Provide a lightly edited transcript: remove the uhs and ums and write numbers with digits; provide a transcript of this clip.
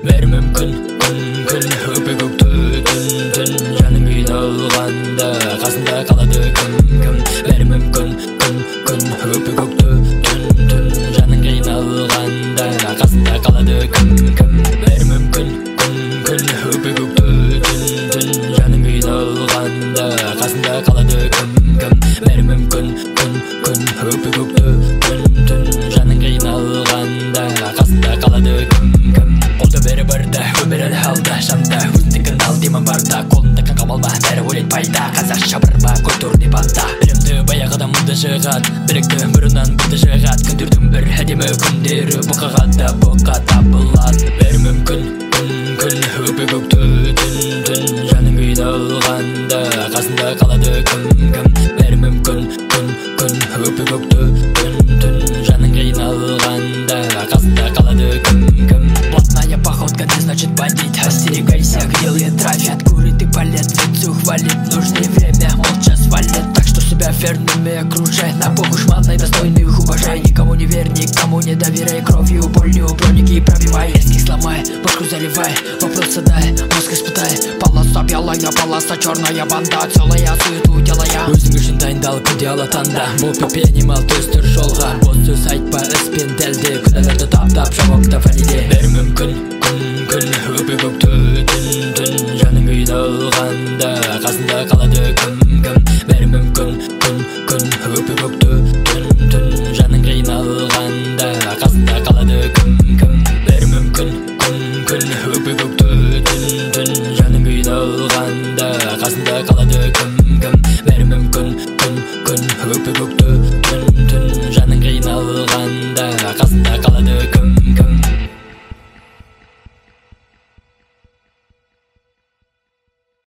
бәрі мүмкін. Күн өкпе көкті түн жаның қиналғанда қасында қалады кім бәрі мүмкін. Күн өкпе көкті түн жаның қиналғанда қасында қалады кім бәрі мүмкін. Күн өкпе көкті түн жаның қиналғанда қасында қалады кім бәрі мүмкін. Күн өкпе көкті түн жаның қиналғанда қасында қалады кім қолда бәрі барда өмір әлі алда жанда өзіңдікін ал деймін барда қолында қамалма бәрі ойлайды пайда қазақша барма көтөр деп анда білімді баяғыдан мұнда жығат білікті бұрыннан бұнда жығат күндердің бір әдемі күндері бұқағанда бұқа табылады бәрі мүмкін. Күн өкпе көкті түн жаның қиналғанда қасында қалады кім бәрі мүмкін. Күн өкпе көкті түн жаның қиналғанда қасында қалады кім Плотная походка не значит бандит. Остерегайся, где трафик. Курит и палет, лицу хвалит. Нужное время молча свалит. Так что себя верными окружай. На богу шматной достойных уважай. Никому не верь, никому не доверяй. Кровью, болью, броники пробивай. Резких сломай, бошку заливай. Вопрос задай, мозг испытай. Полоса белая, полоса черная банда. Целая суету делая. Өзің үшін дайындал күнде алатанда. Бұл пепенемал төстір жолға. Бос сөз айтпа іспен дәлде. Күнәлерді таптап жауапта фәлиде. Бәрі мүмкін. Күн өкпе көкті түн жаның қиналғанда қасында қалады кім бәрі мүмкін. Күн өкпе көкті түн жаның қиналғанда қасында қалады кім бәрі мүмкін. Күн өкпе көкті түн жаның қиналғанда қасында қалады кім бәрі мүмкін. Күн өкпе көкті түн жаның қиналғанда қасында қалады кім